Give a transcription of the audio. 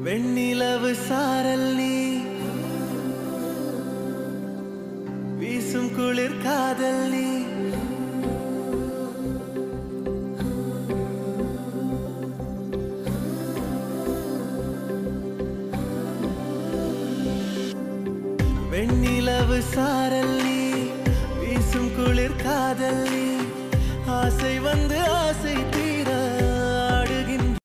வெண்ணிலவு சாரல் நீ வீசும் குளிர் காதல் நீ வெண்ணிலவு சாரல் நீ வீசும் குளிர் காதல் நீ ஆசை வந்து ஆசை